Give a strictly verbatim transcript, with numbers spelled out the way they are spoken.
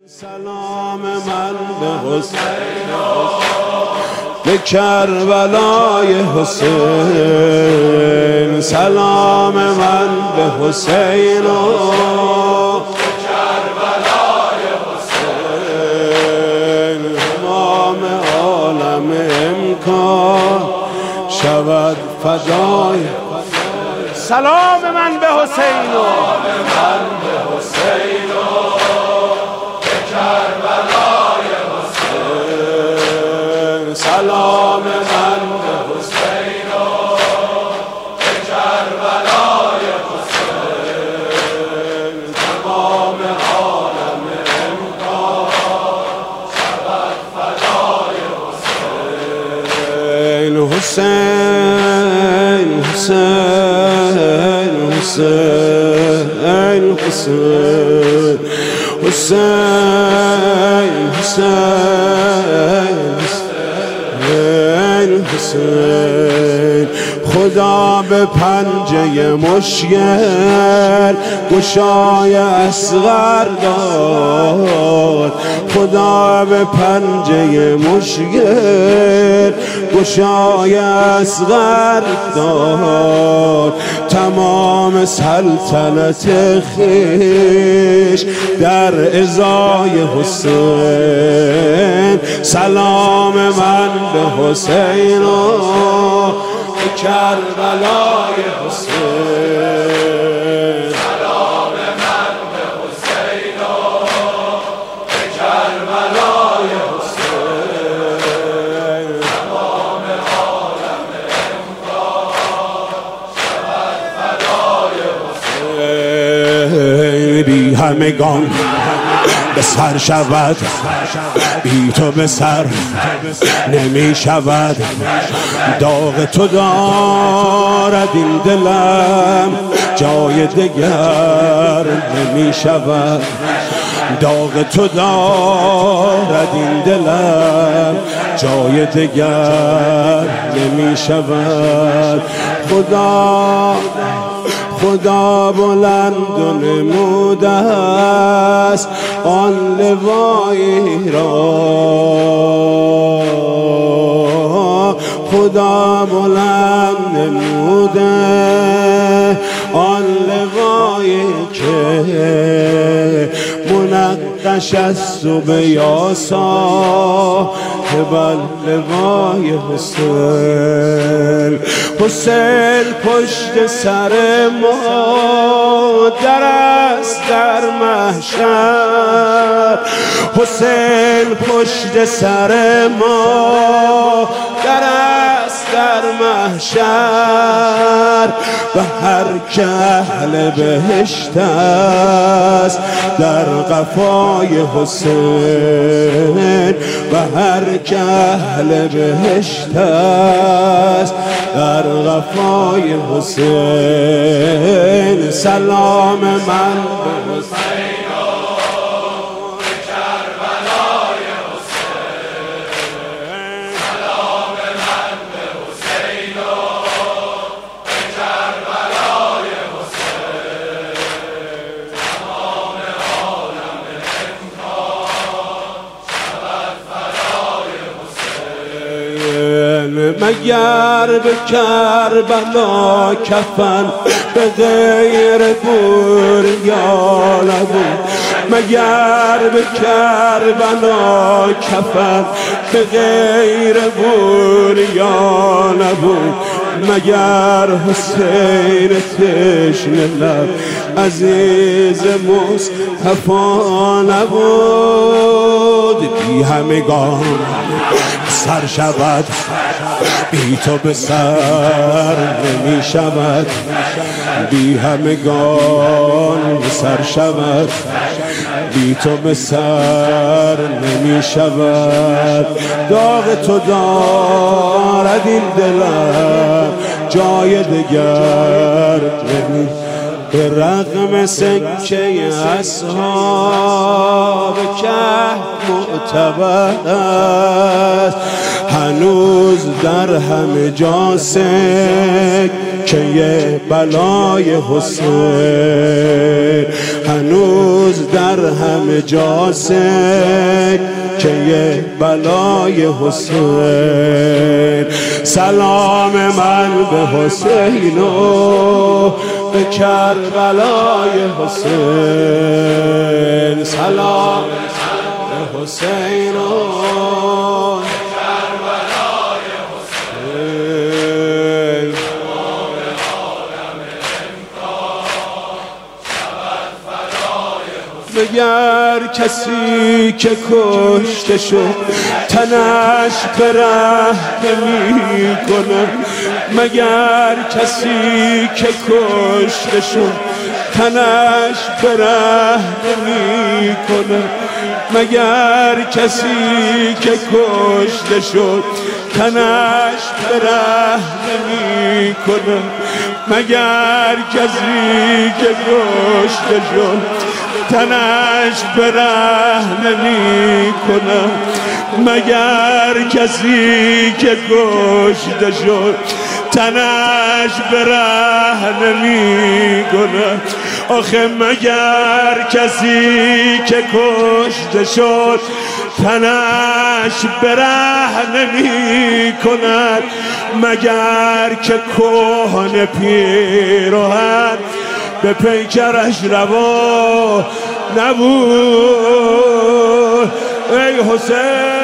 سلام من به حسین به کربلای حسین، سلام من به حسین و کربلای حسین. امام عالم امکان شود فدای. سلام من به حسین و من به حسین و کربلای حسین، سلام من به حسین و کربلای حسین. تمام عالم امکان شود فدای حسین. حسین حسین حسین حسین حسین حسین حسین. خدا به پنجه مشکل گشای اصغر داد، خدا به پنجه مشکل گشای اصغر داد. تمام سلطنت خویش در ازای حسین، سلام من به حسین و کربلای حسین. سلام من به حسین و کربلای حسین. تمام عالم امکان شود فدای حسین. بی همگان به سر شود، بی تو به سر نمی شود. داغ تو دارد این دلم، جای دگر نمی شود. داغ تو دارد این دلم، جای دگر نمی شود. خدا خدا بلند و نموده است آن لوایی را، خدا بلند نموده آن لوایی که منقش است و به یاسا بل لوای حسین. حسین پشت سر ما در است در محشر، حسین پشت سر ما در است در محشر. و هر که اهل بهشت است در قفای حسین، و هر که اهل بهشت است در قفای حسین. سلام من به حسین مگر به کربلا کفن به غیر بوریا نبود، مگر به کربلا کفن به غیر بوریا نبود. مگر حسین تشنه لب عزیز مصطفی نبود. بی همگان سر شود، بی تو به سر نمی شود. بی همگان سر شود، بی تو به سر نمی شود. داغ تو دارد این دلم، جای دگر نمی. به رغم سکه اصحاب کهف معتبر است، هنوز در همه جا سکه بلای حسین. هنوز در همه جا سکه بلای حسین. سلام من به حسین و به کربلای حسین. سلام به حسین و به کربلای حسین. مگر کسی که کشته شد تنش به ره نمی کنه؟ مگر کسی که کشته شد تنش به ره نمی کنه؟ مگر کسی که کشته شد تنش به ره نمی کنه؟ مگر کسی که کشته شد تنش به ره نمی کنه؟ مگر کسی که کشته شد تنش به ره نمی کنه؟ آخه مگر کسی که کشته شد تنش به ره نمی کند؟ مگر که کهنه پیراهن به پیکرش روا نبود؟ ای حسین